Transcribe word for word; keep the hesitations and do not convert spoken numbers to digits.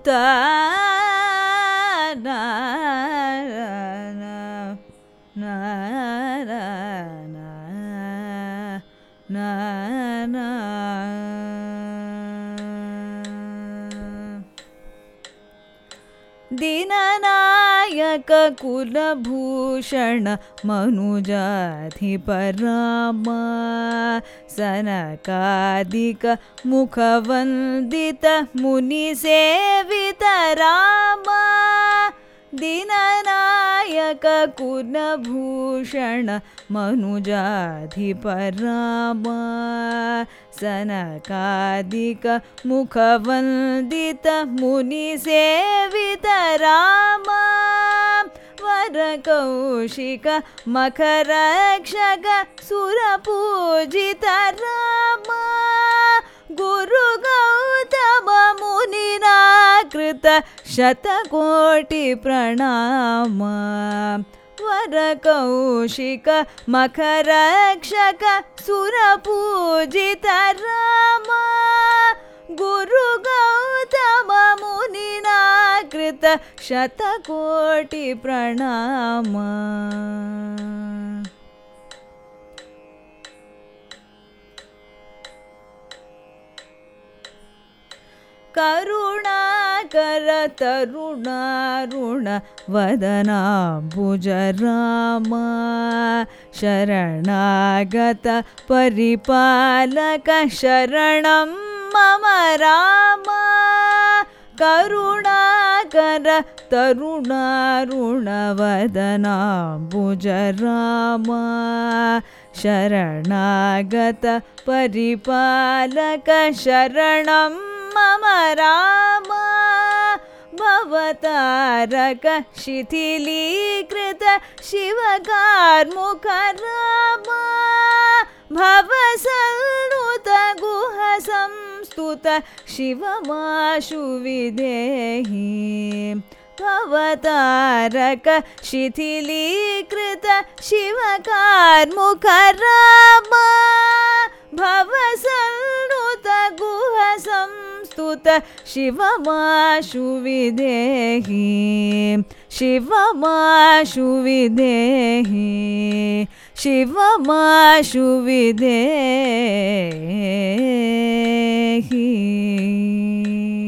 ta na na na na na na दीननायक Kulbhushan मनुजाधिपराम सनकादिक मुखवन्दित मुनिसेवित Ram दीननायक Kulbhushan मनुजाधिपराम सनकादिक मुखवन्दित मुनिसेवित Ram वरकौशिक मखरक्षक सुरपूजित Ram गुरु गौतम मुनिना कृत शतकोटि प्रणाम वरकौशिक मखरक्षक सुरपूजित राम गुरु गौतम मुनिना कृत शतकोटि प्रणाम करुणाकर तरुणारुण वदनाम्बुज राम शरणागत परिपालक शरणं मम राम करुणाकर तरुणारुण वदनाम्बुज राम शरणागत परिपालक शरणं मम राम भवतारक शिथिलीकृत शिवकार्मुक राम भवसल्लुत गुह संस्तुत शिवमाशु विदेहि भवतारक शिथिलीकृत शिवकार्मुक राम भवसल्लुत गुह संस्तुत शिवमाशु विदेहि शिवमाशु विदेहि शिवमाशु विदेहि।